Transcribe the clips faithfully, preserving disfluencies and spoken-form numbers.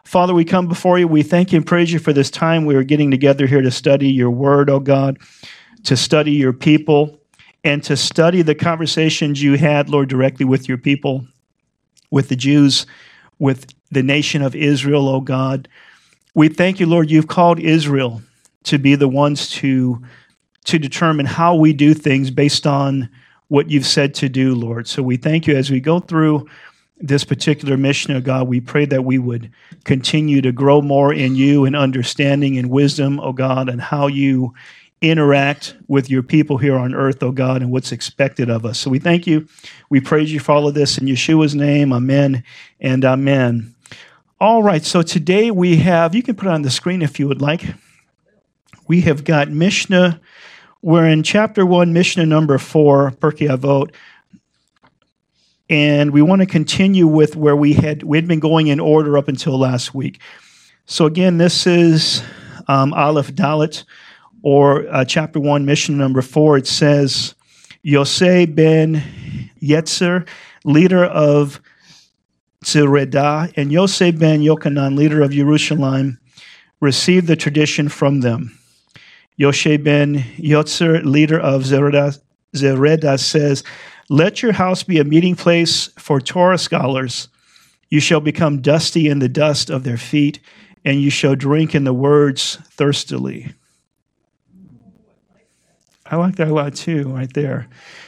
Father, we come before you. We thank you and praise you for this time we are getting together here to study your word, oh God, to study your people, and to study the conversations you had, Lord, directly with your people, with the Jews, with the nation of Israel, oh God. We thank you, Lord, you've called Israel to be the ones to, to determine how we do things based on what you've said to do, Lord. So we thank you as we go through this particular mission of God. We pray that we would continue to grow more in you and understanding and wisdom, oh God, and how you interact with your people here on earth, oh God, and what's expected of us. So we thank you. We praise you for all of this in Yeshua's name. Amen and amen. All right, so today we have, you can put it on the screen if you would like. We have got Mishnah. We're in chapter one, Mishnah number four, Pirkei Avot. And we want to continue with where we had we had been going in order up until last week. So again, this is um, Aleph Dalet, or uh, chapter one, Mishnah number four. It says, Yosei ben Yetzer, leader of Zeredah, and Yosei ben Yochanan, leader of Jerusalem, received the tradition from them. Yosei ben Yotzer, leader of Zeredah, Zeredah says, let your house be a meeting place for Torah scholars. You shall become dusty in the dust of their feet, and you shall drink in the words thirstily. I like that a lot too, right there.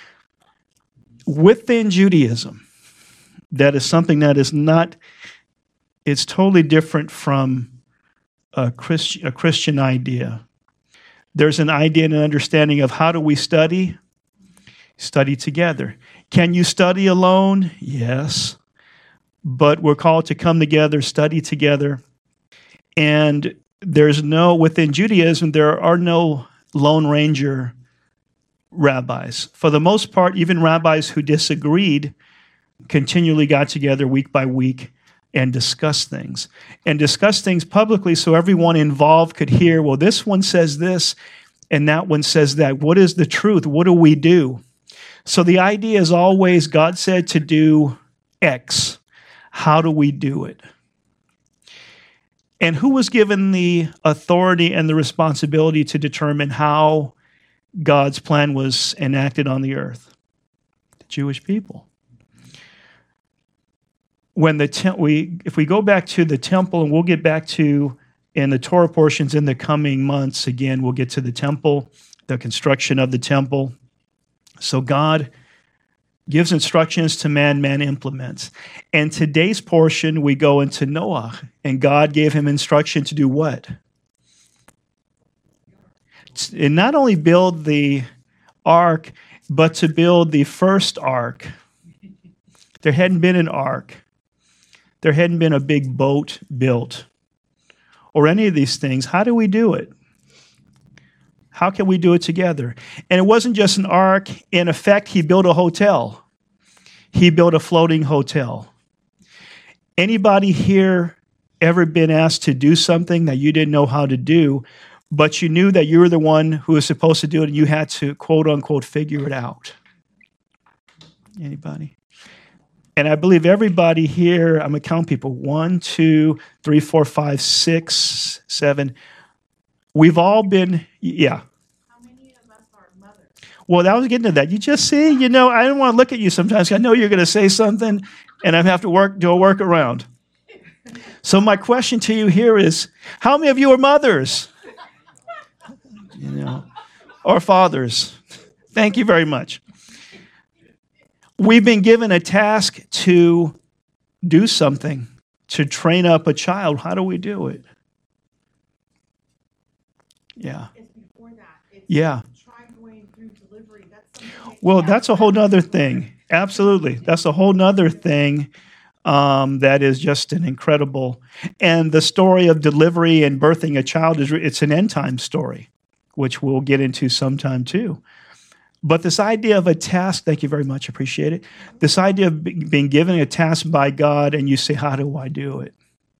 Within Judaism, that is something that is not, it's totally different from a Christian, a Christian idea. There's an idea and an understanding of how do we study? Study together. Can you study alone? Yes. But we're called to come together, study together. And there's no, within Judaism, there are no Lone Ranger rabbis. For the most part, even rabbis who disagreed continually got together week by week and discussed things. And discussed things publicly so everyone involved could hear, well, this one says this and that one says that. What is the truth? What do we do? So the idea is always God said to do X. How do we do it? And who was given the authority and the responsibility to determine how God's plan was enacted on the earth? The Jewish people. When the te- we, if we go back to the temple, and we'll get back to in the Torah portions in the coming months, again, we'll get to the temple, the construction of the temple. So God gives instructions to man, man implements. And today's portion, we go into Noah, and God gave him instruction to do what? And not only build the ark, but to build the first ark. There hadn't been an ark. There hadn't been a big boat built or any of these things. How do we do it? How can we do it together? And it wasn't just an ark. In effect, he built a hotel. He built a floating hotel. Anybody here ever been asked to do something that you didn't know how to do, but you knew that you were the one who was supposed to do it and you had to, quote unquote, figure it out? Anybody? And I believe everybody here, I'm going to count people, one, two, three, four, five, six, seven. We've all been, yeah. How many of us are mothers? Well, I was getting to that. You just see, you know, I don't want to look at you sometimes. I know you're going to say something, and I have to work, do a workaround. So my question to you here is, how many of you are mothers? You know, or fathers? Thank you very much. We've been given a task to do something, to train up a child. How do we do it? Yeah. It's before that. It's Yeah. try going through delivery. That's something Well, yeah. that's a whole nother thing. Absolutely. That's a whole nother thing um, that is just an incredible. And the story of delivery and birthing a child, is it's an end time story, which we'll get into sometime too. But this idea of a task, thank you very much, appreciate it. This idea of being given a task by God and you say, how do I do it?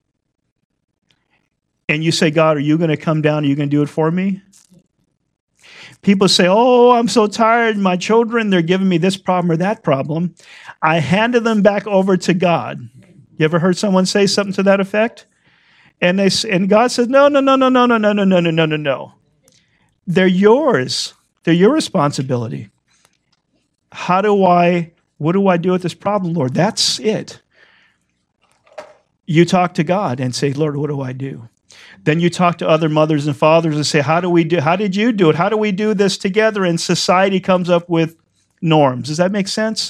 And you say, God, are you going to come down? Are you going to do it for me? People say, oh, I'm so tired. My children, they're giving me this problem or that problem. I handed them back over to God. You ever heard someone say something to that effect? And they s- and God says, no, no, no, no, no, no, no, no, no, no, no, no, no. They're yours. They're your responsibility. How do I, what do I do with this problem, Lord? That's it. You talk to God and say, Lord, what do I do? Then you talk to other mothers and fathers and say, how do we do, how did you do it? How do we do this together? And society comes up with norms. Does that make sense?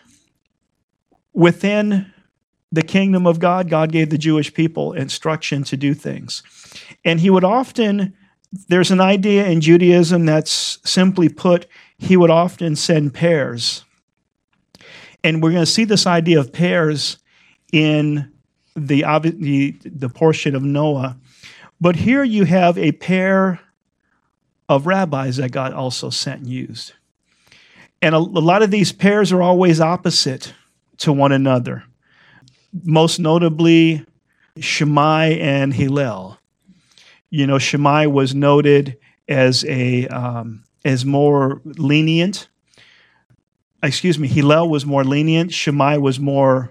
Within the kingdom of God, God gave the Jewish people instruction to do things. And he would often, there's an idea in Judaism that's simply put, he would often send pairs. And we're going to see this idea of pairs in the, the, the portion of Noah. But here you have a pair of rabbis that God also sent and used. And a, a lot of these pairs are always opposite to one another. Most notably, Shammai and Hillel. You know, Shammai was noted as a um, as more lenient. Excuse me, Hillel was more lenient. Shammai was more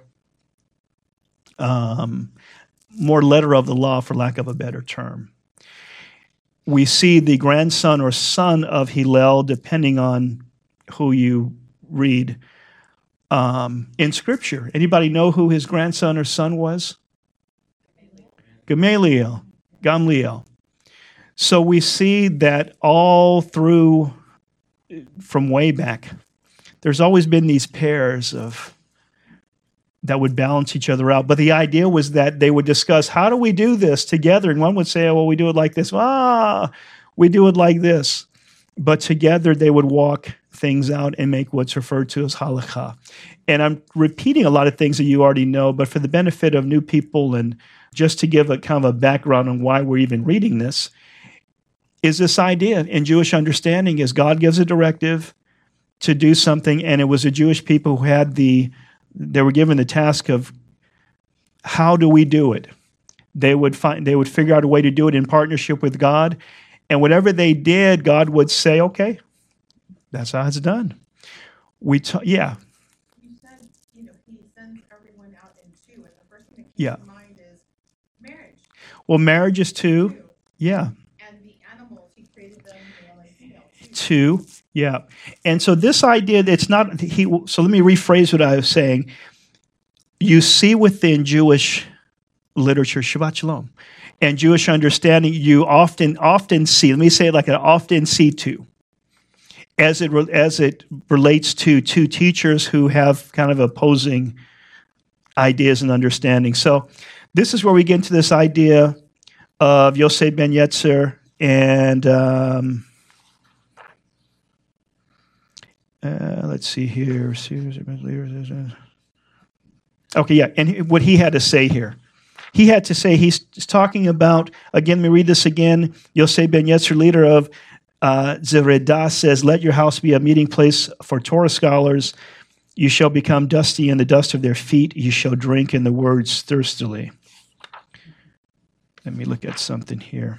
um, more letter of the law, for lack of a better term. We see the grandson or son of Hillel, depending on who you read um, in Scripture. Anybody know who his grandson or son was? Gamaliel. Gamliel. So we see that all through, from way back, there's always been these pairs of that would balance each other out. But the idea was that they would discuss, how do we do this together? And one would say, oh, well, we do it like this. Ah, we do it like this. But together they would walk things out and make what's referred to as halakha. And I'm repeating a lot of things that you already know, but for the benefit of new people and just to give a kind of a background on why we're even reading this, is this idea in Jewish understanding is God gives a directive to do something, and it was the Jewish people who had the They were given the task of how do we do it? They would find they would figure out a way to do it in partnership with God, and whatever they did, God would say, "Okay, that's how it's done." We t- yeah. You said, you know, he sends everyone out in two, and the first thing that comes Yeah. to mind is marriage. Well, marriage is two. Two. Yeah, And the animals, he created them male and female. too. two. Yeah, and so this idea, it's not he. So let me rephrase what I was saying. You see within Jewish literature, Shabbat Shalom, and Jewish understanding, you often often see. Let me say it like I often see two, as it re- as it relates to two teachers who have kind of opposing ideas and understanding. So this is where we get into this idea of Yosef ben Yetzer and. Um, Uh, let's see here. Okay, yeah, and what he had to say here. He had to say, he's talking about, again, let me read this again. Yosef ben Yetzer, leader of uh, Zeredah, says, let your house be a meeting place for Torah scholars. You shall become dusty in the dust of their feet. You shall drink in the words thirstily. Let me look at something here.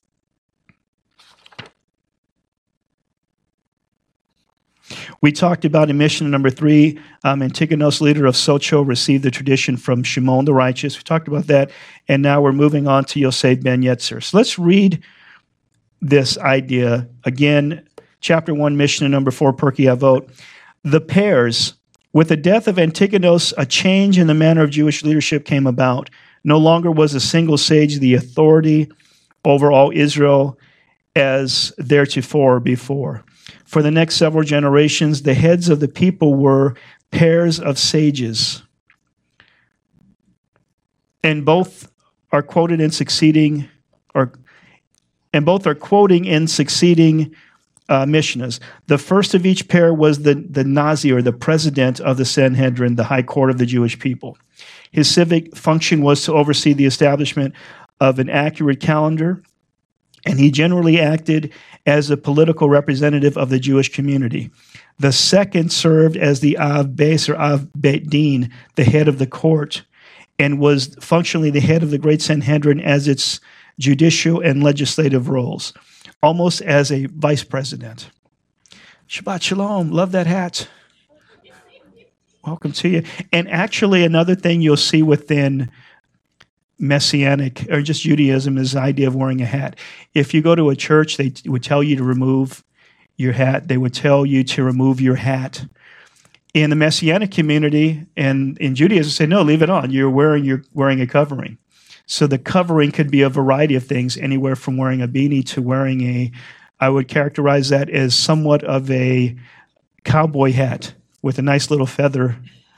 We talked about in mission number three, um, Antigonus, leader of Socho, received the tradition from Shimon the righteous. We talked about that, and now we're moving on to Yosef ben Yetzer. So let's read this idea again. Chapter one, mission number four, Pirkei Avot. The pairs. With the death of Antigonus, a change in the manner of Jewish leadership came about. No longer was a single sage the authority over all Israel as theretofore before. For the next several generations, the heads of the people were pairs of sages. And both are quoted in succeeding, or and both are quoting in succeeding uh, Mishnahs. The first of each pair was the, the Nazi, or the president of the Sanhedrin, the high court of the Jewish people. His civic function was to oversee the establishment of an accurate calendar, and he generally acted as a political representative of the Jewish community. The second served as the Av Beis, or Av Beit Din, the head of the court, and was functionally the head of the Great Sanhedrin as its judicial and legislative roles, almost as a vice president. Shabbat Shalom. Love that hat. Welcome to you. And actually, another thing you'll see within Messianic, or just Judaism, is the idea of wearing a hat. If you go to a church, they t- would tell you to remove your hat. They would tell you to remove your hat. In the Messianic community and in Judaism, say, no, leave it on. You're wearing, you're wearing a covering. So the covering could be a variety of things, anywhere from wearing a beanie to wearing a, I would characterize that as somewhat of a cowboy hat with a nice little feather.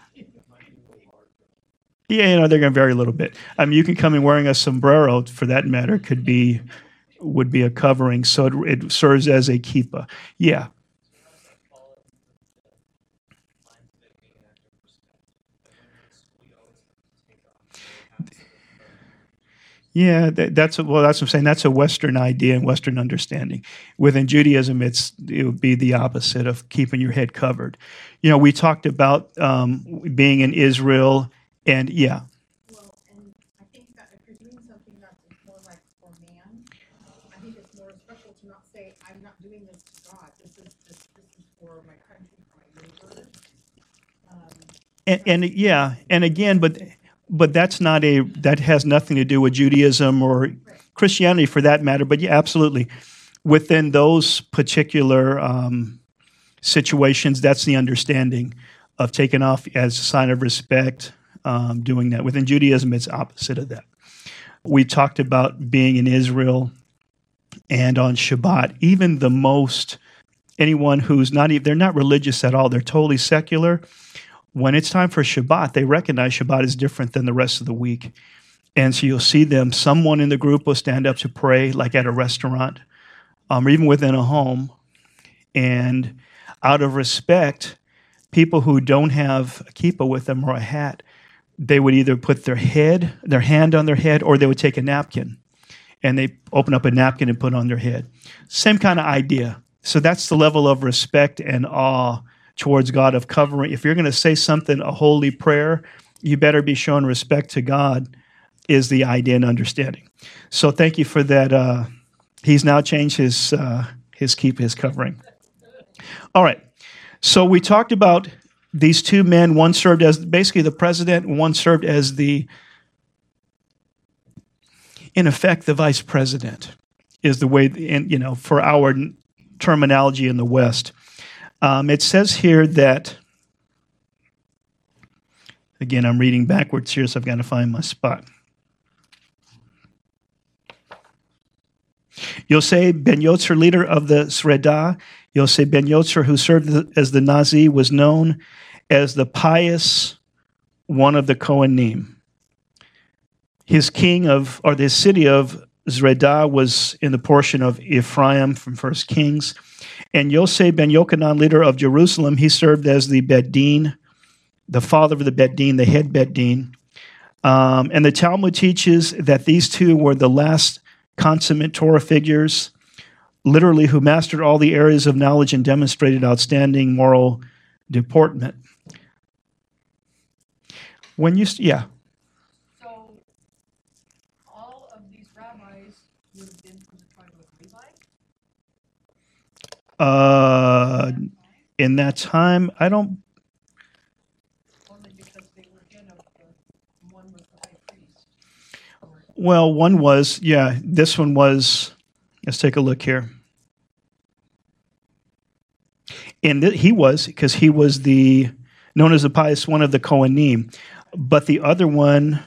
Yeah, you know, they're going to vary a little bit. I mean, you can come in wearing a sombrero, for that matter, could be, would be a covering. So it, it serves as a kippah. Yeah. Yeah, that, that's a, well. That's what I'm saying. That's a Western idea and Western understanding. Within Judaism, it's it would be the opposite of keeping your head covered. You know, we talked about um, being in Israel, and yeah, Well, and I think that if you're doing something that's more like for man, I think it's more respectful to not say, I'm not doing this to God. This is this, this is for my country, for my neighbor. Um, and, and yeah, and again, but but that's not a that has nothing to do with Judaism or right. Christianity, for that matter. But yeah, absolutely, within those particular um, situations, that's the understanding of taking off as a sign of respect. Um, doing that within Judaism, it's opposite of that. We talked about being in Israel and on Shabbat. Even the most anyone who's not even they're not religious at all. They're totally secular. When it's time for Shabbat, they recognize Shabbat is different than the rest of the week. And so you'll see them, someone in the group will stand up to pray, like at a restaurant, um, or even within a home. And out of respect, people who don't have a kippah with them or a hat, they would either put their head, their hand on their head, or they would take a napkin. And they open up a napkin and put it on their head. Same kind of idea. So that's the level of respect and awe towards God of covering. If you're going to say something, a holy prayer, you better be showing respect to God, is the idea and understanding. So thank you for that. Uh, he's now changed his uh, his keep, his covering. All right. So we talked about these two men. One served as basically the president, and one served as the, in effect, the vice president, is the way, in, you know, for our terminology in the West. Um, it says here that, again, I'm reading backwards here, so I've got to find my spot. Yosei ben Yotzar, leader of the Sredah. Yosei ben Yotzar, who served as the Nazi, was known as the pious one of the Kohanim. His king of, or the city of Zredah was in the portion of Ephraim from First Kings. And Yosei ben Yochanan, leader of Jerusalem, he served as the Bet Din, the father of the Bet Din, the head Bet Din. Um, and the Talmud teaches that these two were the last consummate Torah figures, literally who mastered all the areas of knowledge and demonstrated outstanding moral deportment. When you, yeah. So all of these rabbis would have been from the tribe of Levi? Uh, in that time, I don't. Only because they were in of the, one was the high priest. Well, one was, yeah, this one was, let's take a look here. And th- he was, because he was the, known as the pious one of the Kohanim. But the other one,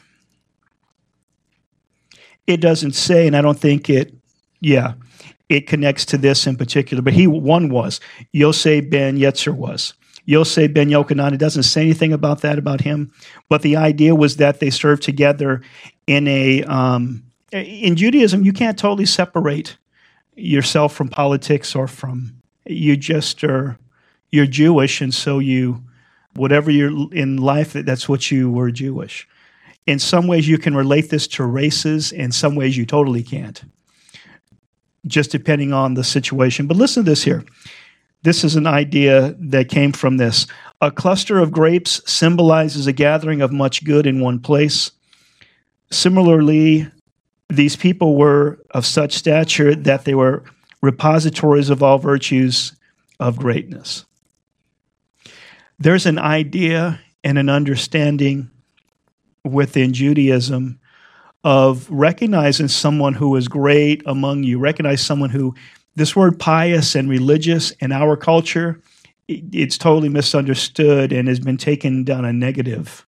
it doesn't say, and I don't think it, yeah, it connects to this in particular. But he, one was, Yosei ben Yotzar was. Yosei ben Yochanan, it doesn't say anything about that, about him. But the idea was that they served together in a, um, in Judaism, you can't totally separate yourself from politics or from, you just are, you're Jewish, and so you, whatever you're in life, that's what you were Jewish. In some ways, you can relate this to races. In some ways, you totally can't, just depending on the situation. But listen to this here. This is an idea that came from this. A cluster of grapes symbolizes a gathering of much good in one place. Similarly, these people were of such stature that they were repositories of all virtues of greatness. There's an idea and an understanding within Judaism of recognizing someone who is great among you, recognize someone who, this word pious and religious in our culture, it, it's totally misunderstood and has been taken down a negative.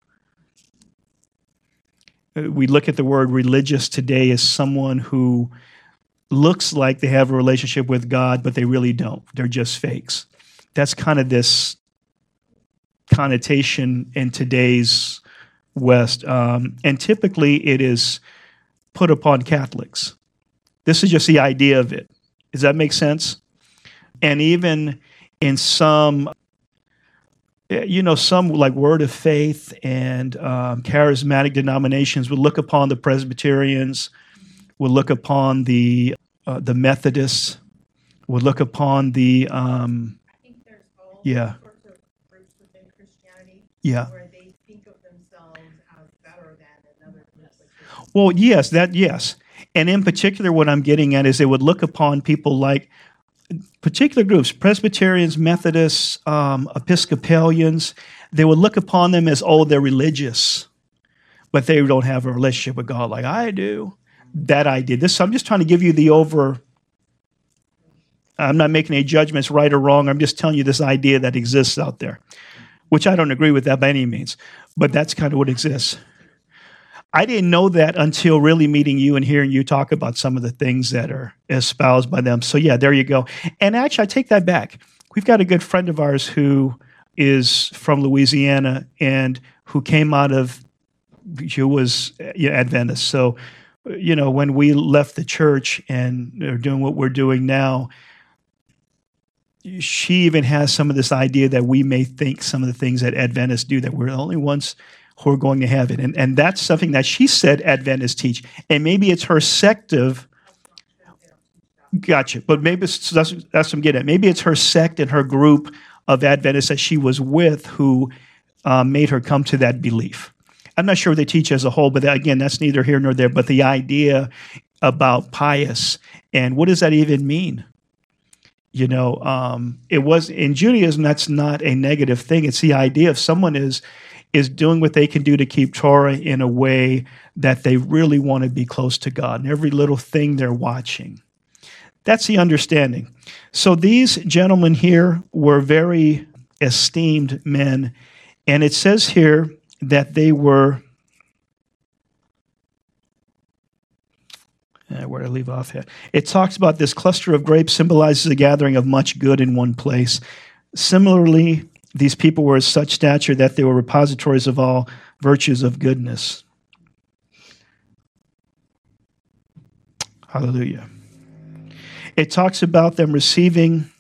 We look at the word religious today as someone who looks like they have a relationship with God, but they really don't. They're just fakes. That's kind of this connotation in today's West. Um, and typically it is put upon Catholics. This is just the idea of it. Does that make sense? And even in some, you know, some like Word of Faith and um, charismatic denominations would look upon the Presbyterians, would look upon the uh, the Methodists, would look upon the um, I think there's all Yeah. sorts of groups within Christianity yeah. where they think of themselves as better than another group. Which is, Well, yes, that yes. And in particular, what I'm getting at is they would look upon people like particular groups, Presbyterians, Methodists, um, Episcopalians. They would look upon them as, oh, they're religious, but they don't have a relationship with God like I do. That idea. This, I'm just trying to give you the over. I'm not making any judgments right or wrong. I'm just telling you this idea that exists out there, which I don't agree with that by any means, but that's kind of what exists. I didn't know that until really meeting you and hearing you talk about some of the things that are espoused by them. So yeah, there you go. And actually, I take that back. We've got a good friend of ours who is from Louisiana and who came out of, who was yeah, Adventist. So, you know, when we left the church and are doing what we're doing now, she even has some of this idea that we may think some of the things that Adventists do, that we're the only ones who are going to have it. And, and that's something that she said Adventists teach. And maybe it's her sect of, gotcha, but maybe it's, that's, that's what I'm getting at. Maybe it's her sect and her group of Adventists that she was with who um, made her come to that belief. I'm not sure what they teach as a whole, but again, that's neither here nor there. But the idea about pious and what does that even mean? You know, um, it was in Judaism, that's not a negative thing. It's the idea of someone is is doing what they can do to keep Torah in a way that they really want to be close to God and every little thing they're watching. That's the understanding. So these gentlemen here were very esteemed men, and it says here that they were, uh, where did I leave off here? It talks about this cluster of grapes symbolizes a gathering of much good in one place. Similarly, these people were of such stature that they were repositories of all virtues of goodness. Hallelujah. It talks about them receiving,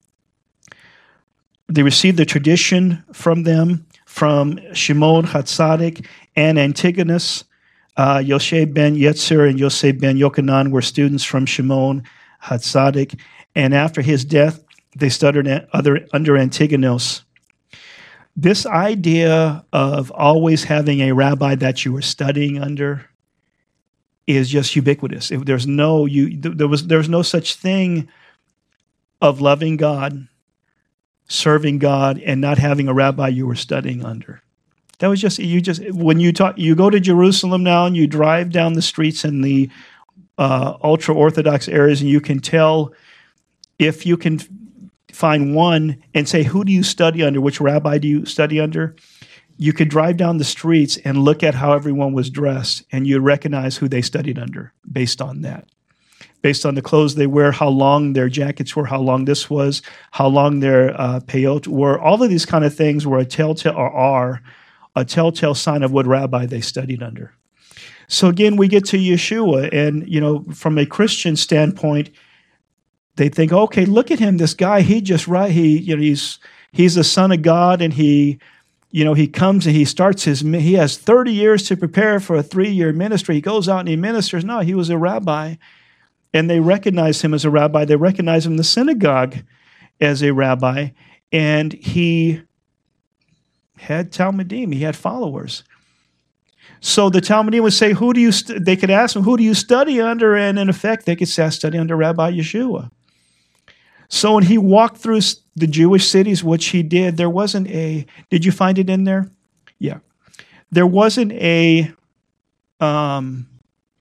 they received the tradition from them, from Shimon Hatzadik and Antigonus. Uh, Yoshe ben Yetzer and Yosef ben Yochanan were students from Shimon Hatzadik. And after his death, they studied other, under Antigonus. This idea of always having a rabbi that you were studying under is just ubiquitous. If there's no you, there was there's no such thing of loving God, serving God, and not having a rabbi you were studying under. That was just you. Just when you talk, you go to Jerusalem now, and you drive down the streets in the uh, ultra Orthodox areas, and you can tell if you can find one and say, who do you study under? Which rabbi do you study under? You could drive down the streets and look at how everyone was dressed, and you'd recognize who they studied under based on that. Based on the clothes they wear, how long their jackets were, how long this was, how long their uh, peyot were. All of these kind of things were a telltale, or are a telltale sign of what rabbi they studied under. So again, we get to Yeshua, and you know, from a Christian standpoint, they think, okay, look at him, this guy, he just right, he, you know, he's he's the Son of God, and he, you know, he comes and he starts his, he has thirty years to prepare for a three-year ministry. He goes out and he ministers. No, he was a rabbi, and they recognize him as a rabbi. They recognize him in the synagogue as a rabbi, and he had Talmudim, he had followers. So the Talmudim would say, who do you, st-? they could ask him, who do you study under? And in effect, they could say, I study under Rabbi Yeshua. So when he walked through the Jewish cities, which he did, there wasn't a, did you find it in there? Yeah. There wasn't a, um,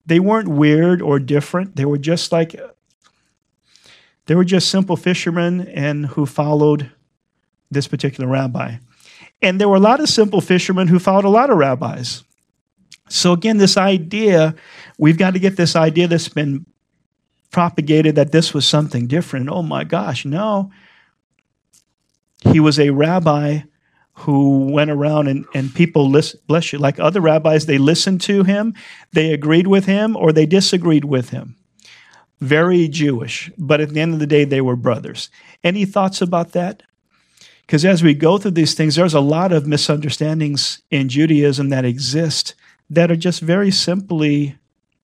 They weren't weird or different. They were just like, they were just simple fishermen and who followed this particular rabbi. And there were a lot of simple fishermen who followed a lot of rabbis. So again, this idea, we've got to get this idea that's been propagated that this was something different. Oh my gosh, no. He was a rabbi who went around and, and people, listen, bless you, like other rabbis, they listened to him, they agreed with him, or they disagreed with him. Very Jewish, but at the end of the day, they were brothers. Any thoughts about that? Because as we go through these things, there's a lot of misunderstandings in Judaism that exist that are just very simply,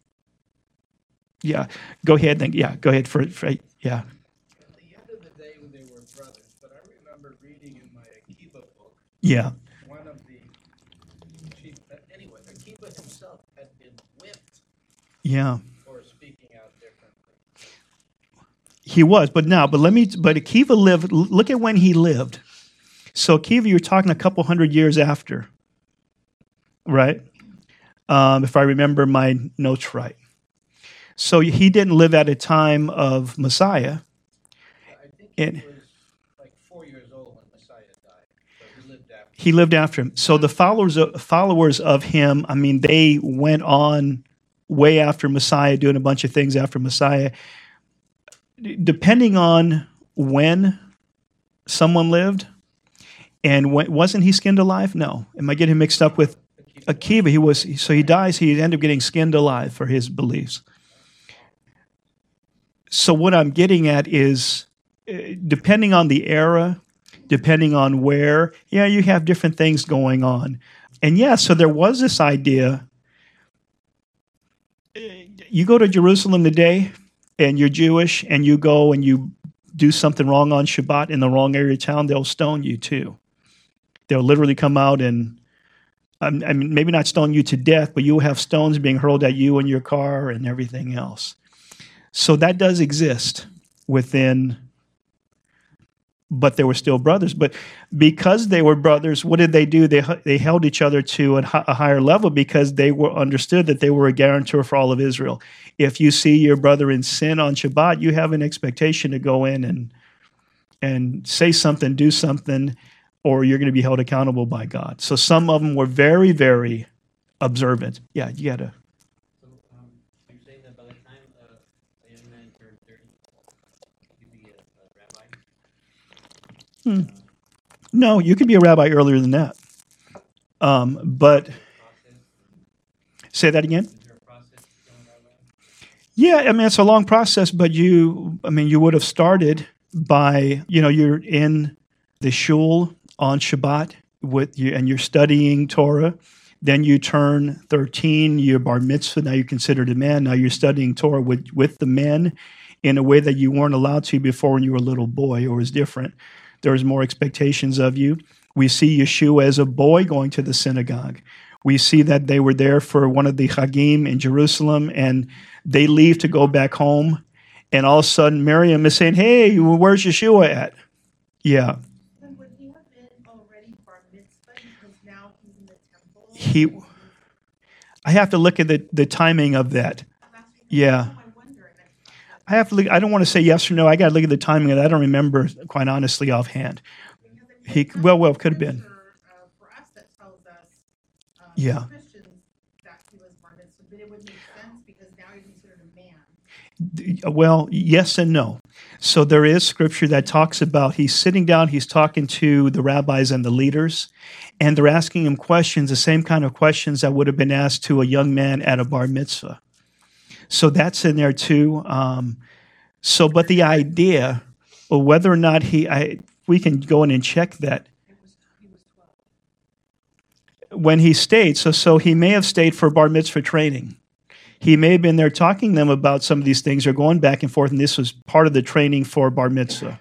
yeah, go ahead, then, yeah, go ahead, for, for yeah. At the end of the day, they were brothers, but I remember reading in my Akiva book, Yeah, one of the chief, uh, anyway, Akiva himself had been whipped yeah. for speaking out differently. He was, but now, but let me, but Akiva lived, look at when he lived. So Akiva, you're talking a couple hundred years after, right? Um, if I remember my notes right. So he didn't live at a time of Messiah. I think he And was like four years old when Messiah died, so he lived after. he lived after him. So the followers of, followers of him, I mean, they went on way after Messiah, doing a bunch of things after Messiah. Depending on when someone lived, and when, wasn't he skinned alive? No. Am I getting mixed up with Akiva? He was. So he dies. He ended up getting skinned alive for his beliefs. So what I'm getting at is, uh, depending on the era, depending on where, yeah, you have different things going on. And yeah, so there was this idea. uh, You go to Jerusalem today, and you're Jewish, and you go and you do something wrong on Shabbat in the wrong area of town, they'll stone you too. They'll literally come out and, um, I mean, maybe not stone you to death, but you'll have stones being hurled at you and your car and everything else. So that does exist within, but they were still brothers. But because they were brothers, what did they do? They they held each other to a, hi- a higher level because they were understood that they were a guarantor for all of Israel. If you see your brother in sin on Shabbat, you have an expectation to go in and and say something, do something, or you're going to be held accountable by God. So some of them were very, very observant. Yeah, you got to. So, um, you're saying that by the time uh, a young man turned thirty, he'd be a, a rabbi? Hmm. No, you could be a rabbi earlier than that. Um, but Process? say that again. Is there a process to become a rabbi? Yeah, I mean, it's a long process, but you, I mean, you would have started by, you know, you're in the shul on Shabbat with you, and you're studying Torah. Then you turn thirteen, you're bar mitzvah, now you're considered a man. Now you're studying Torah with, with the men in a way that you weren't allowed to before when you were a little boy, or was different. There was more expectations of you. We see Yeshua as a boy going to the synagogue. We see that they were there for one of the Chagim in Jerusalem, and they leave to go back home. And all of a sudden, Miriam is saying, hey, where's Yeshua at? Yeah. Then would he have been already bar mitzvah because now he's in the temple? He, I have to look at the, the timing of that. Yeah. I wonder. And I- I have to look, I don't want to say yes or no. I got to look at the timing of that. I don't remember, quite honestly, offhand. because it He- makes well, well, sense could have been. scripture, uh, For us, that tells us, um, Yeah. Christians, that he was bar mitzvah, but it would make sense because now he's considered a man. Well, yes and no. So there is scripture that talks about he's sitting down, he's talking to the rabbis and the leaders, and they're asking him questions, the same kind of questions that would have been asked to a young man at a bar mitzvah. So that's in there too. Um, so, but the idea, well, whether or not he, I, we can go in and check that. It was, he was twelve. When he stayed, so so he may have stayed for bar mitzvah training. He may have been there talking to them about some of these things or going back and forth, and this was part of the training for bar mitzvah.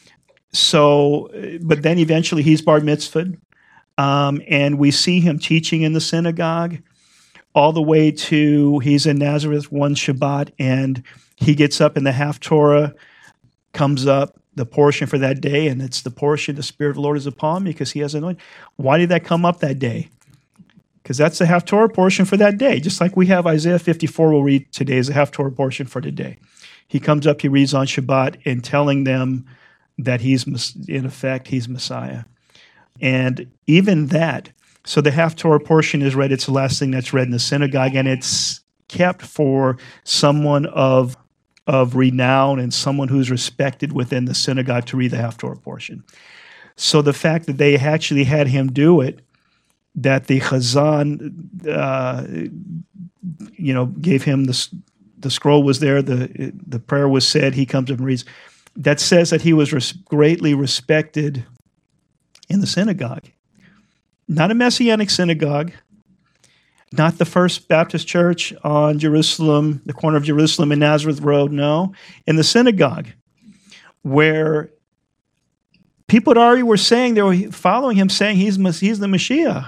So, uh, but then eventually he's bar mitzvahed, um, and we see him teaching in the synagogue all the way to he's in Nazareth one Shabbat, and he gets up in the Haftorah, comes up, the portion for that day, and it's the portion the Spirit of the Lord is upon me because he has anointed. Why did that come up that day? because that's the Haftorah portion for that day. Just like we have Isaiah fifty-four, we'll read today is a Haftorah portion for today. He comes up, he reads on Shabbat and telling them that he's, in effect, he's Messiah. And even that, so the Haftorah portion is read, it's the last thing that's read in the synagogue, and it's kept for someone of, of renown and someone who's respected within the synagogue to read the Haftorah portion. So the fact that they actually had him do it, that the Chazan, uh, you know, gave him the, the scroll was there, the, the prayer was said, he comes up and reads, that says that he was res- greatly respected in the synagogue. Not a Messianic synagogue, not the First Baptist Church on Jerusalem, the corner of Jerusalem and Nazareth Road, no. In the synagogue, where people already were saying, they were following him, saying he's, he's the Mashiach.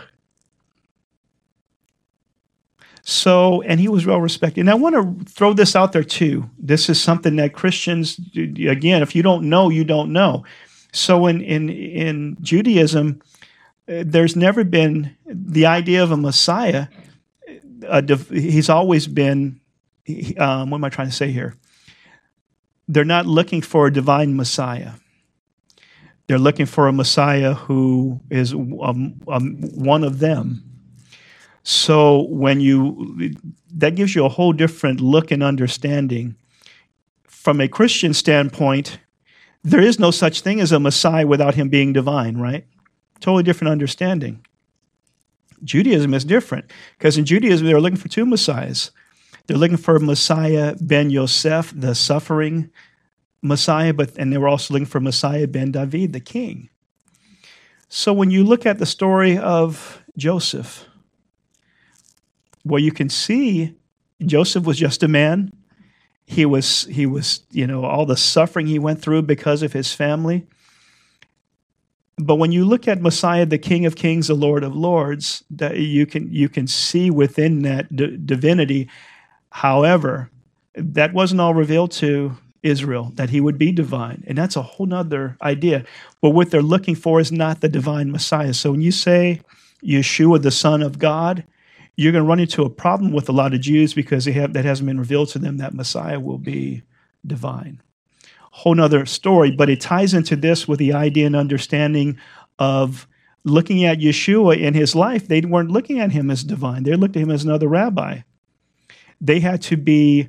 So, and he was well respected. And I want to throw this out there too. This is something that Christians, again, if you don't know, you don't know. So in, in, in Judaism, there's never been the idea of a Messiah. A div- he's always been, um, what am I trying to say here? They're not looking for a divine Messiah. They're looking for a Messiah who is um, um, one of them. So when you, that gives you a whole different look and understanding. From a Christian standpoint, there is no such thing as a Messiah without him being divine, right? Totally different understanding. Judaism is different, because in Judaism, they're looking for two Messiahs. They're looking for Messiah ben Yosef, the suffering Messiah, but and they were also looking for Messiah ben David, the king. So when you look at the story of Joseph, well, you can see Joseph was just a man. He was, he was, you know, all the suffering he went through because of his family. But when you look at Messiah, the King of Kings, the Lord of Lords, that you can you can see within that d- divinity. However, that wasn't all revealed to Israel, that he would be divine. And that's a whole nother idea. But what they're looking for is not the divine Messiah. So when you say Yeshua, the Son of God, you're going to run into a problem with a lot of Jews because they have that hasn't been revealed to them that Messiah will be divine. Whole nother story, but it ties into this with the idea and understanding of looking at Yeshua in his life. They weren't looking at him as divine. They looked at him as another rabbi. They had to be,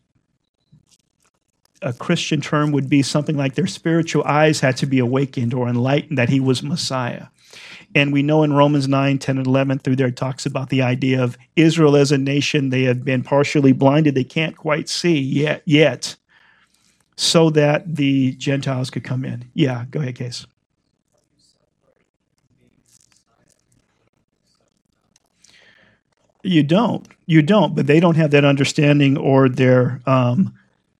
a Christian term would be something like their spiritual eyes had to be awakened or enlightened that he was Messiah. And we know in Romans nine, ten, and eleven through there, it talks about the idea of Israel as a nation. They have been partially blinded. They can't quite see yet, yet. So that the Gentiles could come in. Yeah, go ahead, Case. You don't. You don't, but they don't have that understanding or their, um,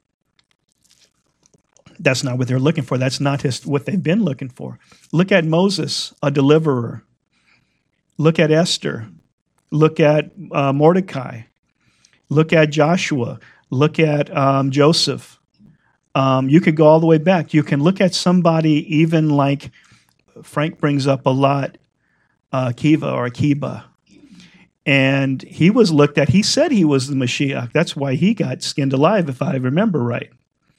that's not what they're looking for. That's not his, what they've been looking for. Look at Moses, a deliverer. Look at Esther. Look at uh, Mordecai. Look at Joshua. Look at um, Joseph. Um, you could go all the way back. You can look at somebody even like Frank brings up a lot, uh, Kiva or Akiba. And he was looked at, he said he was the Mashiach. That's why he got skinned alive, if I remember right.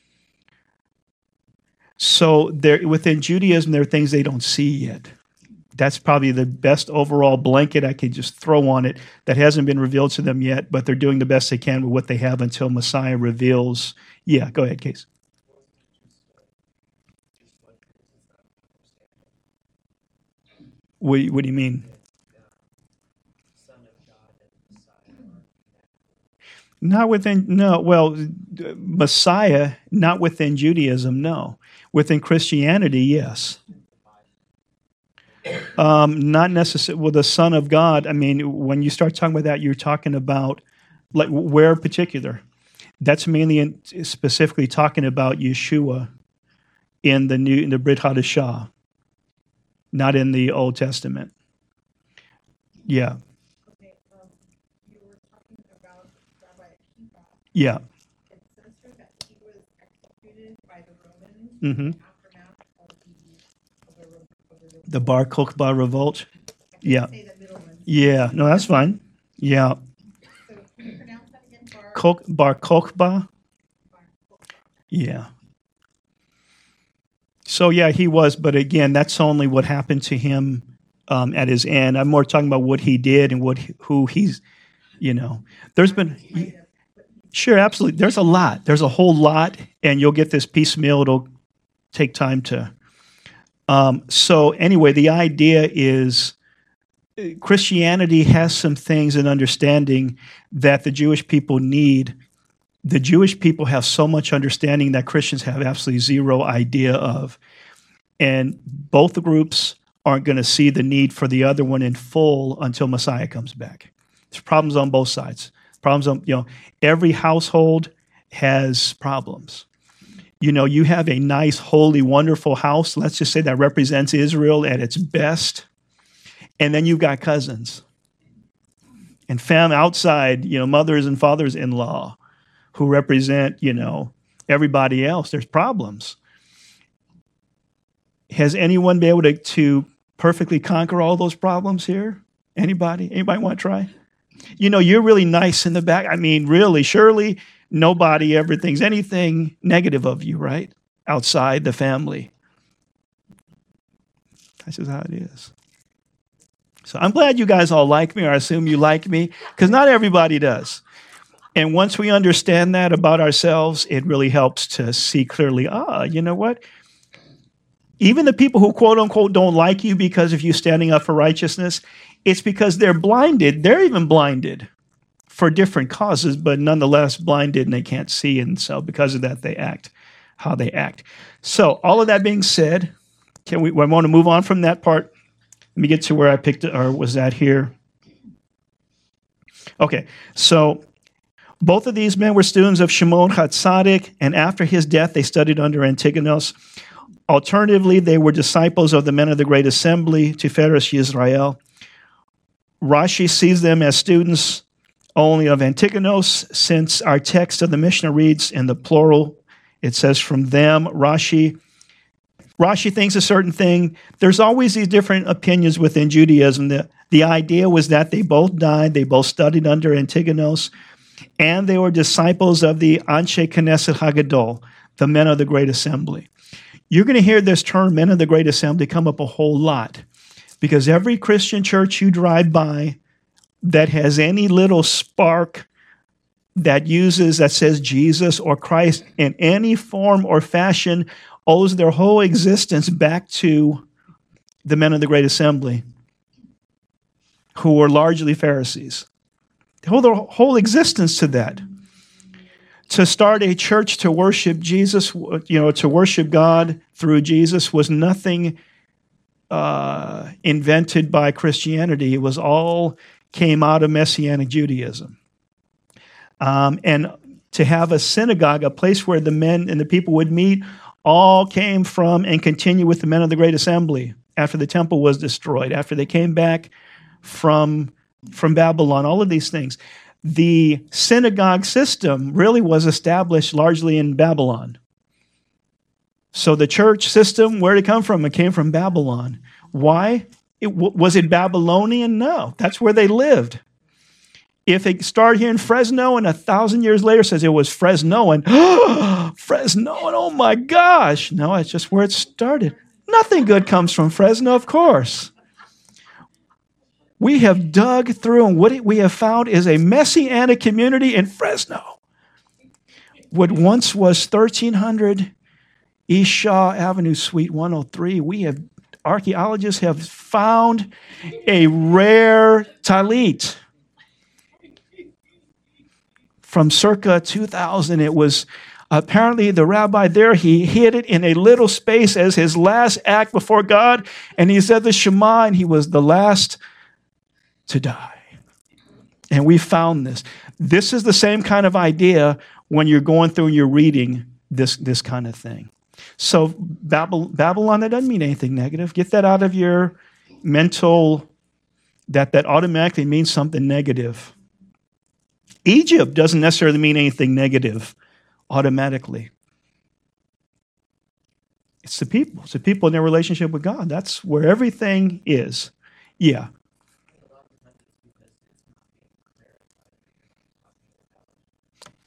So there, within Judaism, there are things they don't see yet. That's probably the best overall blanket I could just throw on it that hasn't been revealed to them yet, but they're doing the best they can with what they have until Messiah reveals. Yeah, go ahead, Case. What, what do you mean? Not within, no, well, Messiah, not within Judaism, no. Within Christianity, yes. Um, not necessarily, well, the Son of God, I mean, when you start talking about that, you're talking about, like, where in particular? That's mainly in, specifically talking about Yeshua in the new, in the Brit Hadashah, not in the Old Testament. Yeah. Okay, um, you were talking about Rabbi Akiva. Yeah. It says here that he was executed by the Romans Mm-hmm. in the aftermath of the, of the, of the, The Bar Kokhba revolt. I can't Yeah. say the middle one. Yeah, no, that's fine. Yeah. So can you pronounce that again? Bar, Kok, Bar Kokhba. bar, Yeah. So, yeah, he was. But again, that's only what happened to him um, at his end. I'm more talking about what he did and what he- who he's, you know. There's been, kind of, but sure, absolutely. There's a lot. There's a whole lot. And you'll get this piecemeal. It'll take time to. Um, so, anyway, the idea is Christianity has some things in understanding that the Jewish people need. The Jewish people have so much understanding that Christians have absolutely zero idea of. And both groups aren't going to see the need for the other one in full until Messiah comes back. There's problems on both sides. Problems on, you know, every household has problems. You know, you have a nice, holy, wonderful house, let's just say that represents Israel at its best. And then you've got cousins and fam outside, you know, mothers and fathers-in-law who represent, you know, everybody else. There's problems. Has anyone been able to, to perfectly conquer all those problems here? Anybody? Anybody want to try? You know, you're really nice in the back. I mean, really, surely nobody ever thinks anything negative of you, right? Outside the family. That's just how it is. So I'm glad you guys all like me, or I assume you like me, because not everybody does. And once we understand that about ourselves, it really helps to see clearly, ah, you know what? Even the people who quote unquote don't like you because of you standing up for righteousness, it's because they're blinded. They're even blinded for different causes, but nonetheless blinded and they can't see. And so because of that, they act how they act. So all of that being said, can we, I want to move on from that part. Let me get to where I picked it, or was that here? Okay, so both of these men were students of Shimon HaTzadik, and after his death, they studied under Antigonus. Alternatively, they were disciples of the men of the Great Assembly, Tiferes Yisrael. Rashi sees them as students only of Antigonus, since our text of the Mishnah reads in the plural. It says from them, Rashi. Rashi thinks a certain thing. There's always these different opinions within Judaism. The, the idea was that they both died, they both studied under Antigonus, and they were disciples of the Anshe Knesset Hagadol, the men of the Great Assembly. You're going to hear this term, men of the Great Assembly, come up a whole lot, because every Christian church you drive by that has any little spark that uses, that says Jesus or Christ in any form or fashion owes their whole existence back to the men of the Great Assembly, who were largely Pharisees. They owe their whole existence to that. To start a church to worship Jesus, you know, to worship God through Jesus was nothing uh, invented by Christianity. It was all came out of Messianic Judaism. Um, and to have a synagogue, a place where the men and the people would meet, all came from and continue with the men of the Great Assembly after the temple was destroyed, after they came back from, from Babylon, all of these things. The synagogue system really was established largely in Babylon. So the church system, where did it come from? It came from Babylon. Why? It, was it Babylonian? No, that's where they lived. If it started here in Fresno and a thousand years later says it was Fresnoan, Fresnoan, oh my gosh. No, it's just where it started. Nothing good comes from Fresno, of course. We have dug through, and what we have found is a Messianic community in Fresno. What once was thirteen hundred East Shaw Avenue, Suite one oh three, we have, archaeologists have found a rare talit. From circa two thousand, it was apparently the rabbi there, he hid it in a little space as his last act before God, and he said the Shema, and he was the last to die. And we found this. This is the same kind of idea when you're going through and you're reading this, this kind of thing. So Babylon, that doesn't mean anything negative. Get that out of your mental, that that automatically means something negative. Egypt doesn't necessarily mean anything negative automatically. It's the people. It's the people in their relationship with God. That's where everything is. Yeah.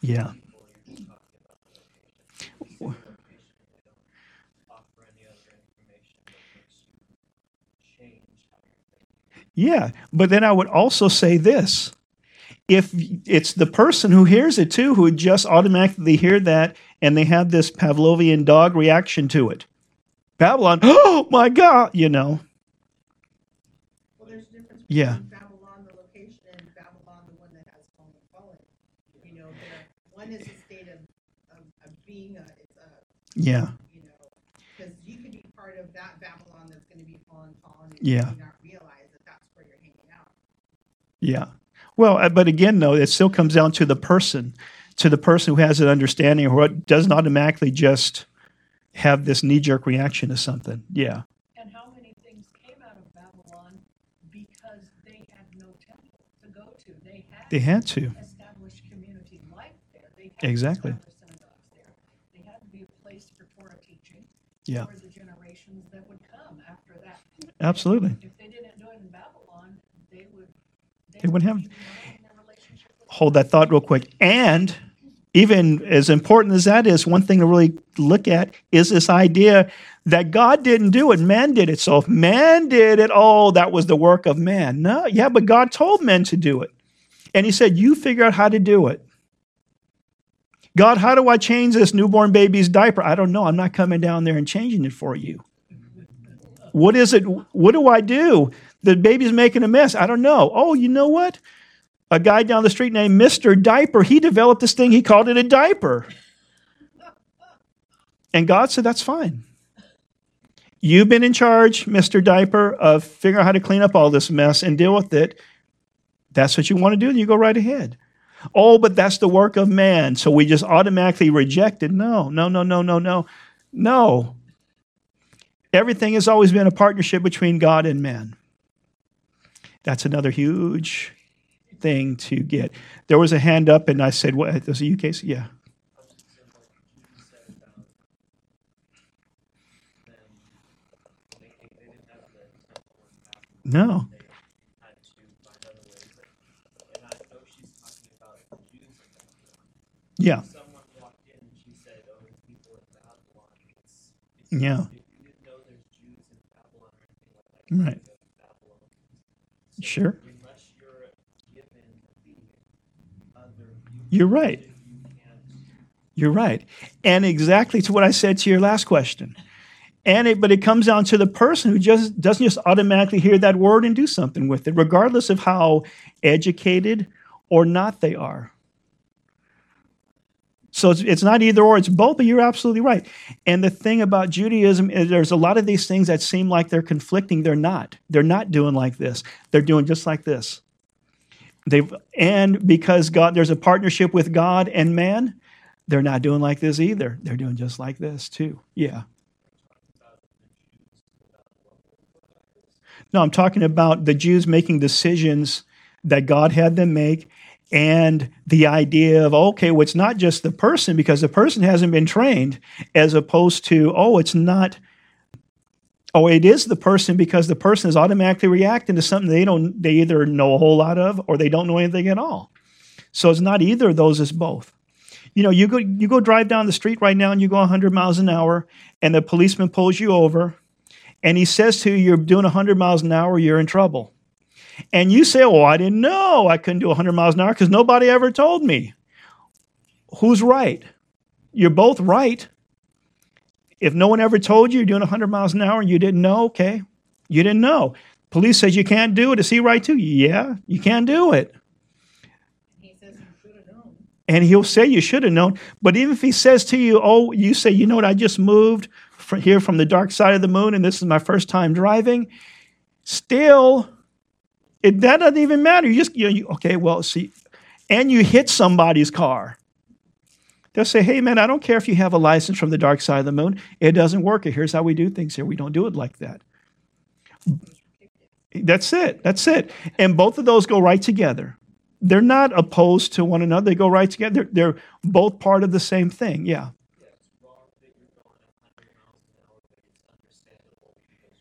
Yeah. People, you're just talking about the location. You say the location, they don't offer any other information that makes you change how you're thinking. Yeah. But then I would also say this. If it's the person who hears it too, who just automatically hear that and they have this Pavlovian dog reaction to it. Babylon, oh my God, you know. Well, there's a difference Yeah. between Babylon, the location, and Babylon, the one that has fallen fallen. You know, there one is a state of, of, of being a, it's a, Yeah. you know, because you could be part of that Babylon that's going to be fallen fallen, and Yeah. you may not realize that that's where you're hanging out. Yeah. Well, uh, but again, though, it still comes down to the person, to the person who has an understanding or what doesn't automatically just have this knee-jerk reaction to something. Yeah. And how many things came out of Babylon because they had no temple to go to? They had They had to. establish community life there. They had Exactly. to establish synagogues there. They had to be a place for Torah teaching Yeah. for the generations that would come after that. Absolutely. If they didn't do it in Babylon, they would They wouldn't have- be denying their relationship with Hold that thought real quick. And even as important as that is, one thing to really look at is this idea that God didn't do it, man did it. So if man did it, oh, that was the work of man. No, yeah, but God told men to do it. And he said, you figure out how to do it. God, how do I change this newborn baby's diaper? I don't know. I'm not coming down there and changing it for you. What is it? What do I do? The baby's making a mess. I don't know. Oh, you know what? A guy down the street named Mister Diaper, he developed this thing. He called it a diaper. And God said, that's fine. You've been in charge, Mister Diaper, of figuring out how to clean up all this mess and deal with it. That's what you want to do, and you go right ahead. Oh, but that's the work of man. So we just automatically reject it. No, no, no, no, no, no. No. Everything has always been a partnership between God and man. That's another huge thing to get. There was a hand up, and I said, "What? Was it you, Casey?" Yeah. I was just saying what you said about them, they, they didn't have the temple in Babylon. No. They had to find other ways. But, and I know she's talking about the Jews in Babylon. Yeah. Someone walked in and she said, "Oh, the people in Babylon." It's, it's, Yeah. If you didn't know there's Jews in Babylon or anything like that, Right. you go to Babylon. So Sure. Unless you're given the other You're right. viewpoint, you can't. You're right. And exactly to what I said to your last question. And it, but it comes down to the person who just doesn't just automatically hear that word and do something with it, regardless of how educated or not they are. So it's, it's not either or, it's both, but you're absolutely right. And the thing about Judaism is there's a lot of these things that seem like they're conflicting. They're not. They're not doing like this. They're doing just like this. They've, and because God, there's a partnership with God and man, they're not doing like this either. They're doing just like this too. Yeah. No, I'm talking about the Jews making decisions that God had them make, and the idea of, okay, well, it's not just the person because the person hasn't been trained, as opposed to, oh, it's not, oh, it is the person because the person is automatically reacting to something they don't, they either know a whole lot of or they don't know anything at all. So it's not either of those, it's both. You know, you go you go drive down the street right now and you go one hundred miles an hour and the policeman pulls you over and he says to you, you're doing one hundred miles an hour, you're in trouble. And you say, oh, I didn't know I couldn't do one hundred miles an hour because nobody ever told me. Who's right? You're both right. If no one ever told you you're doing one hundred miles an hour and you didn't know, okay, you didn't know. Police says you can't do it. Is he right too? Yeah, you can't do it. He says you should have known. And he'll say you should have known. But even if he says to you, oh, you say, you know what, I just moved from here from the dark side of the moon and this is my first time driving, still, it, that doesn't even matter. You just, you know, you, okay, well, see, and you hit somebody's car. They'll say, hey, man, I don't care if you have a license from the dark side of the moon. It doesn't work. Here's how we do things here. We don't do it like that. That's it. That's it. And both of those go right together. They're not opposed to one another. They go right together. They're, they're both part of the same thing. Yeah. Yeah, it's wrong that you're going at one hundred miles an hour, but it's understandable because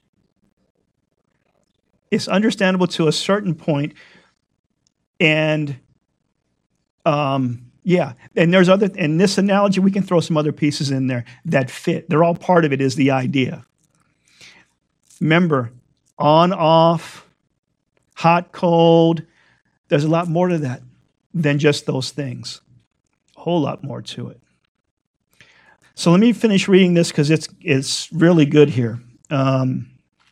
you It's understandable to a certain point, and um, Yeah, and there's other, in this analogy, we can throw some other pieces in there that fit. They're all part of it is the idea. Remember, on, off, hot, cold, there's a lot more to that than just those things. A whole lot more to it. So let me finish reading this because it's, it's really good here. Um,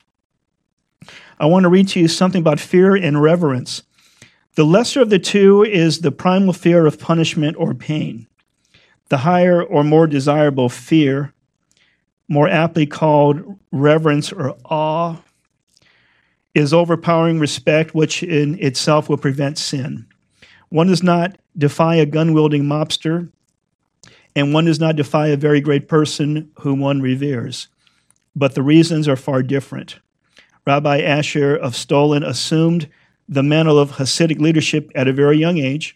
I want to read to you something about fear and reverence. The lesser of the two is the primal fear of punishment or pain. The higher or more desirable fear, more aptly called reverence or awe, is overpowering respect, which in itself will prevent sin. One does not defy a gun-wielding mobster, and one does not defy a very great person whom one reveres. But the reasons are far different. Rabbi Asher of Stolin assumed the mantle of Hasidic leadership at a very young age.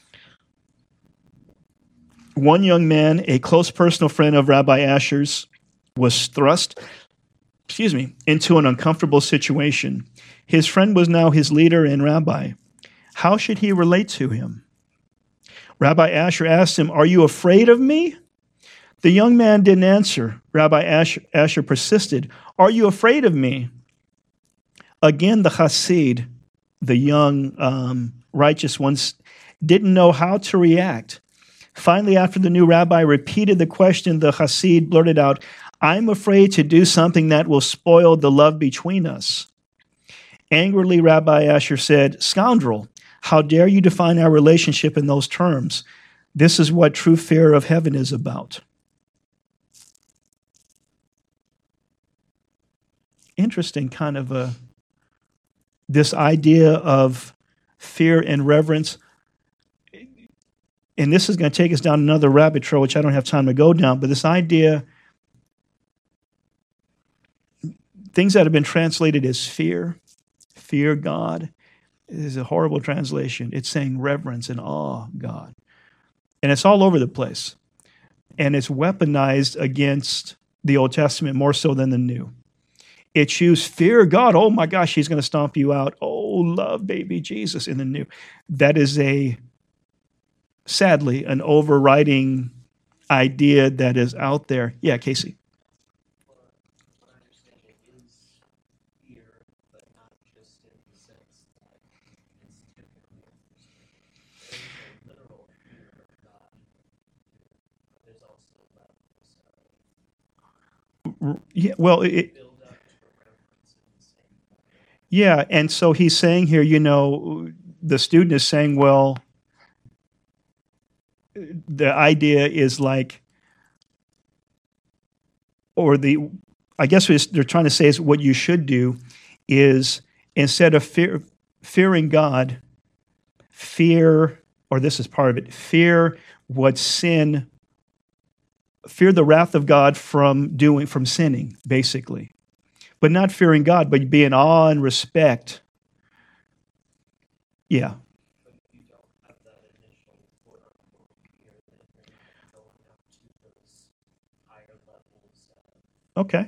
One young man, a close personal friend of Rabbi Asher's, was thrust, excuse me, into an uncomfortable situation. His friend was now his leader and rabbi. How should he relate to him? Rabbi Asher asked him, "Are you afraid of me?" The young man didn't answer. Rabbi Asher, Asher persisted, "Are you afraid of me?" Again, the Hasid, the young um, righteous ones, didn't know how to react. Finally, after the new rabbi repeated the question, the Hasid blurted out, "I'm afraid to do something that will spoil the love between us." Angrily, Rabbi Asher said, "Scoundrel, how dare you define our relationship in those terms? This is what true fear of heaven is about." Interesting kind of a, this idea of fear and reverence. And this is going to take us down another rabbit trail, which I don't have time to go down, but this idea, things that have been translated as fear, fear God, is a horrible translation. It's saying reverence and awe God. And it's all over the place. And it's weaponized against the Old Testament more so than the New. It's used, fear God, oh my gosh, he's going to stomp you out. Oh, love baby Jesus in the New. That is a, sadly, an overriding idea that is out there. Yeah, Casey. Well, what I understand it is fear, but not just in the sense that it's typically understood. There's a literal fear of God. There's also levels of Yeah, well, it, build up to a reverence in the same way. yeah, and so he's saying here, you know, the student is saying, well, the idea is like, or the, I guess what they're trying to say is what you should do is instead of fear, fearing God, fear, or this is part of it, fear what sin, fear the wrath of God from doing, from sinning, basically. But not fearing God, but be in awe and respect. Yeah. But you don't have that initial quote unquote fear, then you're not going up to those higher levels of Okay.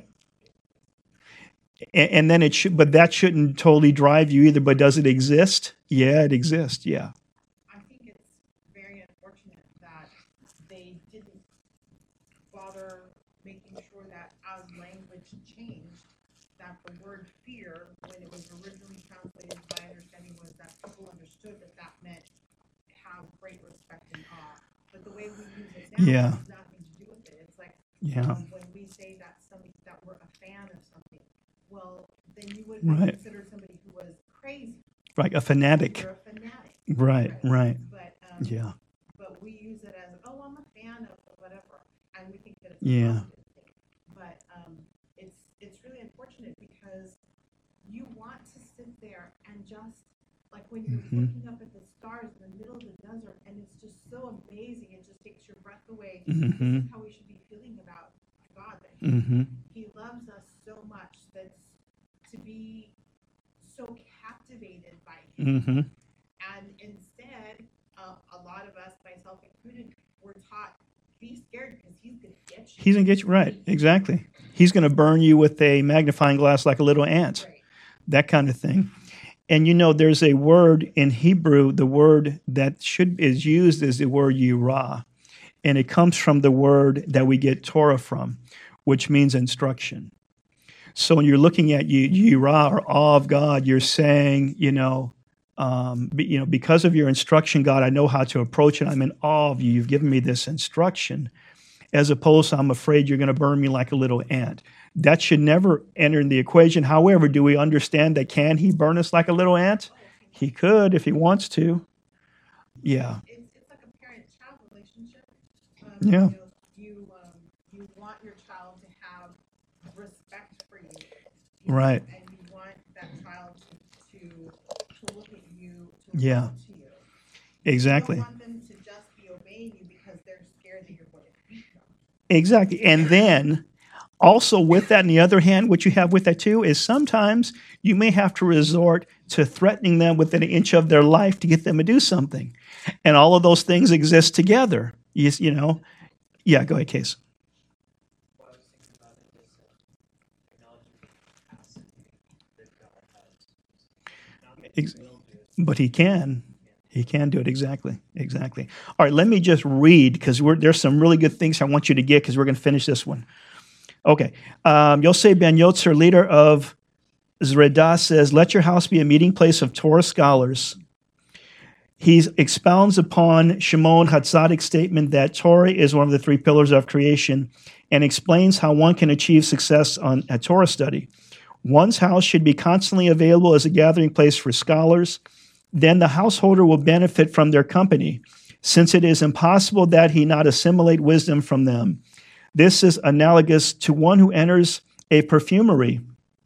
And, and then it should, but that shouldn't totally drive you either. But does it exist? Yeah, it exists. Yeah. I think it's very unfortunate that they didn't bother making sure that as language changed, that the word fear, when it was originally translated, my understanding was that people understood that that meant have great respect and awe. But the way we use it now Yeah. has nothing to do with it. It's like Yeah. um, when we say that somebody that we're a fan of something, well, then you would Right. consider somebody who was crazy. Like a fanatic. You're a fanatic. Right, right. But um, Yeah. but we use it as, oh, I'm a fan of whatever, and we think that it's Yeah. a positive thing. But um, it's it's really unfortunate because you want to sit there and just, like when you're Mhm. looking up at the stars in the middle of the desert, and it's just so amazing, it just takes your breath away. This Mhm. is how we should be feeling about God, that he, Mm-hmm. he loves us so much that to be so captivated by him. Mm-hmm. And instead, uh, a lot of us, myself included, were taught, be scared because he's going to get you. He's gonna get you right. Exactly. He's gonna burn you with a magnifying glass like a little ant. Right. That kind of thing. And you know, there's a word in Hebrew, the word that should is used is the word yirah. And it comes from the word that we get Torah from, which means instruction. So when you're looking at yirah or awe of God, you're saying, you know, um, be, you know, because of your instruction, God, I know how to approach it. I'm in awe of you. You've given me this instruction, as opposed to I'm afraid you're going to burn me like a little ant. That should never enter in the equation. However, do we understand that can he burn us like a little ant? He could if he wants to. Yeah. It's, it's like a parent-child relationship. Um, Yeah. You know, you, um, you want your child to have respect for you. you know, Right. And you want that child to, to, to look at you, to Yeah. look up to you. Exactly. You don't want them to just be obeying you because they're scared that you're going to beat them. Exactly. And then also with that, on the other hand, what you have with that too is sometimes you may have to resort to threatening them within an inch of their life to get them to do something. And all of those things exist together. You, you know, yeah, go ahead, Case. What I was thinking about it is uh, acknowledging the capacity that God has. Not that he Ex- will do it. But he can. He can do it. Exactly. Exactly. All right, let me just read because there's some really good things I want you to get because we're going to finish this one. Okay. Um, Yosef Ben Yotzer, leader of Zredah, says, let your house be a meeting place of Torah scholars. He expounds upon Shimon Hatzadik's statement that Torah is one of the three pillars of creation and explains how one can achieve success on a Torah study. One's house should be constantly available as a gathering place for scholars. Then the householder will benefit from their company, since it is impossible that he not assimilate wisdom from them. This is analogous to one who enters a perfumery.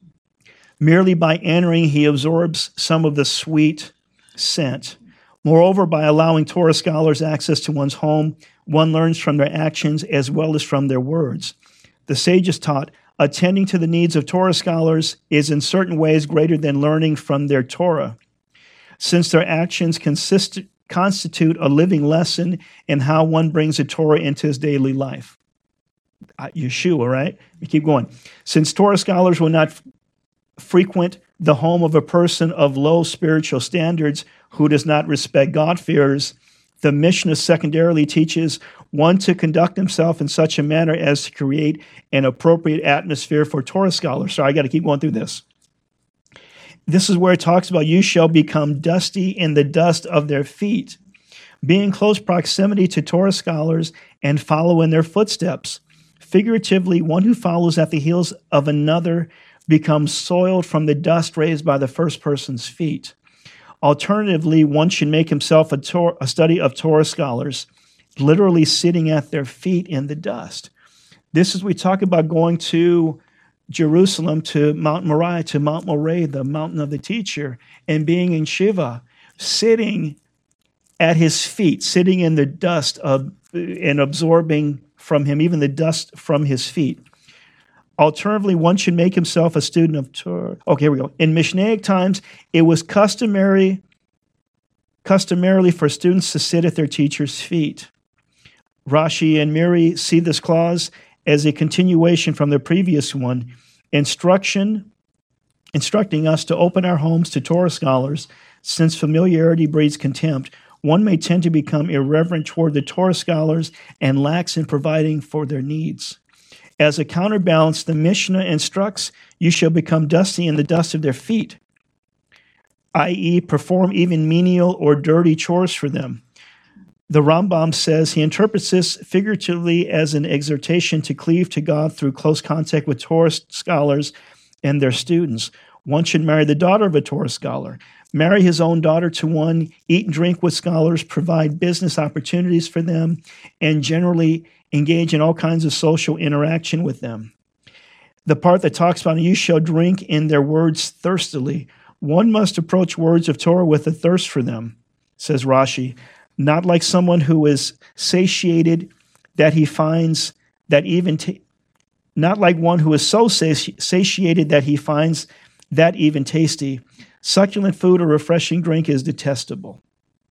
Merely by entering, he absorbs some of the sweet scent. Moreover, by allowing Torah scholars access to one's home, one learns from their actions as well as from their words. The sages taught, attending to the needs of Torah scholars is in certain ways greater than learning from their Torah, since their actions consist, constitute a living lesson in how one brings the Torah into his daily life. Uh, Yeshua, right? We keep going. Since Torah scholars will not f- frequent the home of a person of low spiritual standards who does not respect God-fearers, the Mishnah secondarily teaches one to conduct himself in such a manner as to create an appropriate atmosphere for Torah scholars. So I got to keep going through this. This is where it talks about you shall become dusty in the dust of their feet, be in close proximity to Torah scholars and follow in their footsteps. Figuratively, one who follows at the heels of another becomes soiled from the dust raised by the first person's feet. Alternatively, one should make himself a, Tor- a study of Torah scholars, literally sitting at their feet in the dust. This is, we talk about going to Jerusalem, to Mount Moriah, to Mount Moreh, the mountain of the teacher, and being in Shiva, sitting at his feet, sitting in the dust of, and absorbing from him, even the dust from his feet. Alternatively, one should make himself a student of Torah. Okay, here we go. In Mishnaic times, it was customary, customarily for students to sit at their teacher's feet. Rashi and Miri see this clause as a continuation from the previous one, instruction, instructing us to open our homes to Torah scholars, since familiarity breeds contempt. One may tend to become irreverent toward the Torah scholars and lax in providing for their needs. As a counterbalance, the Mishnah instructs, you shall become dusty in the dust of their feet, that is, perform even menial or dirty chores for them. The Rambam says he interprets this figuratively as an exhortation to cleave to God through close contact with Torah scholars and their students. One should marry the daughter of a Torah scholar, marry his own daughter to one, eat and drink with scholars, provide business opportunities for them, and generally engage in all kinds of social interaction with them. The part that talks about you shall drink in their words thirstily. One must approach words of Torah with a thirst for them, says Rashi, not like someone who is satiated that he finds that even, t- not like one who is so sati- satiated that he finds that even tasty. Succulent food or refreshing drink is detestable.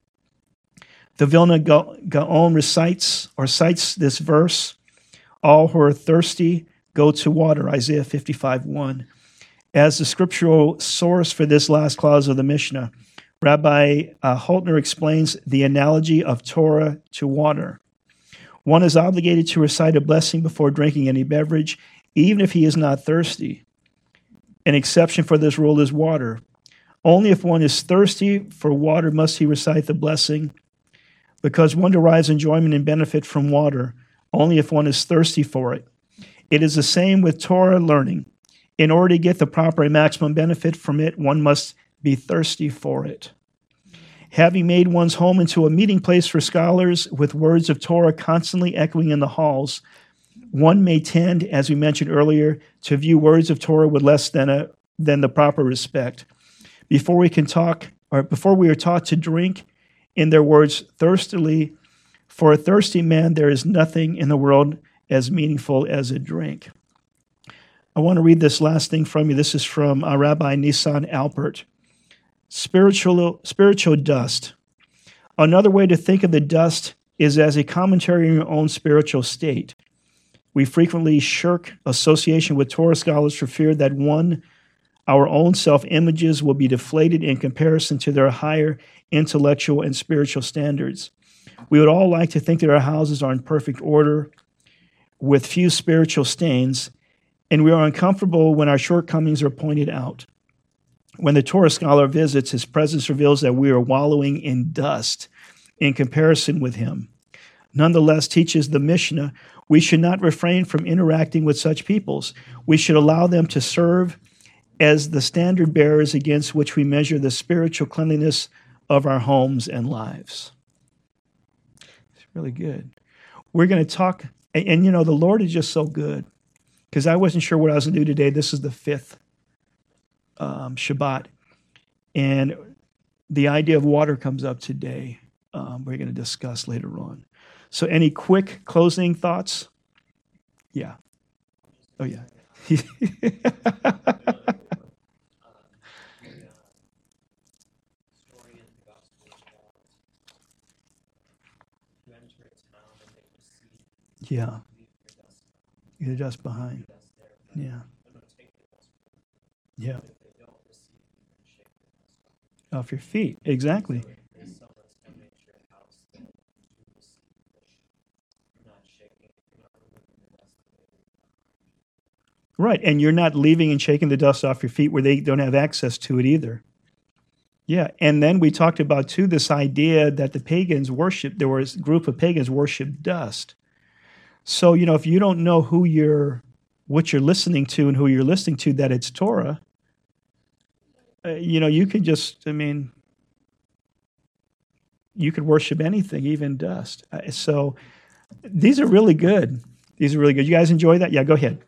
The Vilna Gaon recites or cites this verse, all who are thirsty go to water, Isaiah fifty-five one. As the scriptural source for this last clause of the Mishnah, Rabbi uh, Haltner explains the analogy of Torah to water. One is obligated to recite a blessing before drinking any beverage, even if he is not thirsty. An exception for this rule is water. Only if one is thirsty for water must he recite the blessing, because one derives enjoyment and benefit from water only if one is thirsty for it. It is the same with Torah learning. In order to get the proper and maximum benefit from it, one must be thirsty for it. Having made one's home into a meeting place for scholars with words of Torah constantly echoing in the halls, one may tend, as we mentioned earlier, to view words of Torah with less than a than the proper respect. Before we can talk, or before we are taught to drink, in their words, thirstily, for a thirsty man there is nothing in the world as meaningful as a drink. I want to read this last thing from you. This is from uh, Rabbi Nissan Alpert. Spiritual, spiritual dust. Another way to think of the dust is as a commentary on your own spiritual state. We frequently shirk association with Torah scholars for fear that one, our own self-images will be deflated in comparison to their higher intellectual and spiritual standards. We would all like to think that our houses are in perfect order with few spiritual stains, and we are uncomfortable when our shortcomings are pointed out. When the Torah scholar visits, his presence reveals that we are wallowing in dust in comparison with him. Nonetheless, teaches the Mishnah, we should not refrain from interacting with such peoples. We should allow them to serve as the standard bearers against which we measure the spiritual cleanliness of our homes and lives. It's really good. We're going to talk, and, and you know, the Lord is just so good, because I wasn't sure what I was going to do today. This is the fifth um, Shabbat, and the idea of water comes up today. Um, we're going to discuss later on. So any quick closing thoughts? Yeah. Oh, yeah. Yeah. You're just behind. Yeah. Yeah. Off your feet. Exactly. Right. And you're not leaving and shaking the dust off your feet where they don't have access to it either. Yeah. And then we talked about, too, this idea that the pagans worship, there was a group of pagans worship dust. So, you know, if you don't know who you're, what you're listening to and who you're listening to, that it's Torah, uh, you know, you could just, I mean, you could worship anything, even dust. Uh, so these are really good. These are really good. You guys enjoy that? Yeah, go ahead.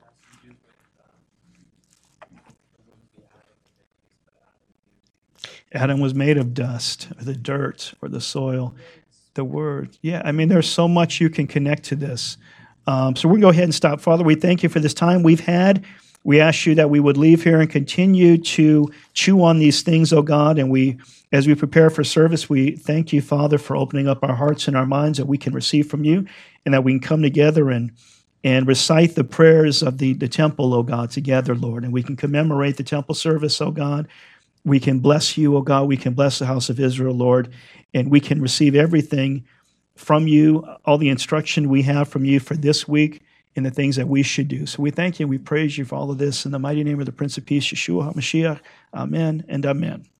Adam was made of dust, or the dirt, or the soil, the word. Yeah, I mean, there's so much you can connect to this. Um, so we're going to go ahead and stop. Father, we thank you for this time we've had. We ask you that we would leave here and continue to chew on these things, oh God, and we, as we prepare for service, we thank you, Father, for opening up our hearts and our minds that we can receive from you, and that we can come together and and recite the prayers of the, the temple, oh God, together, Lord, and we can commemorate the temple service, oh God. We can bless you, oh God. We can bless the house of Israel, Lord, and we can receive everything from you, all the instruction we have from you for this week and the things that we should do. So we thank you and we praise you for all of this in the mighty name of the Prince of Peace, Yeshua HaMashiach. Amen and amen.